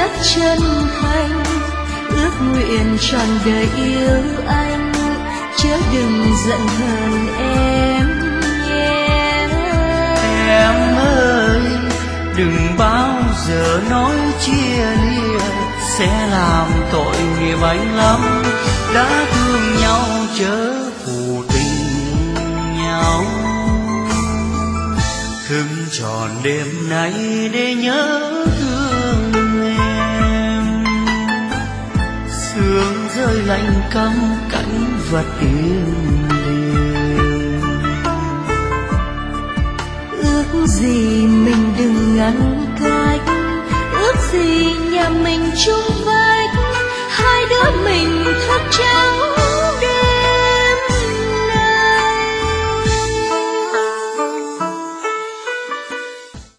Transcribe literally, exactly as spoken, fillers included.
rất chân thành, ước nguyện trọn đời yêu anh, chớ đừng giận hờn em nhé. Em ơi đừng bao giờ nói chia lìa, sẽ làm tội nghiệp anh lắm. Đã thương nhau chớ phù tình nhau, thức tròn đêm nay để nhớ thương em. Sương rơi lạnh căm cánh vật im đềm, ước gì mình đừng ngăn cách, ước gì nhà mình chung vách, hai đứa mình thức trắng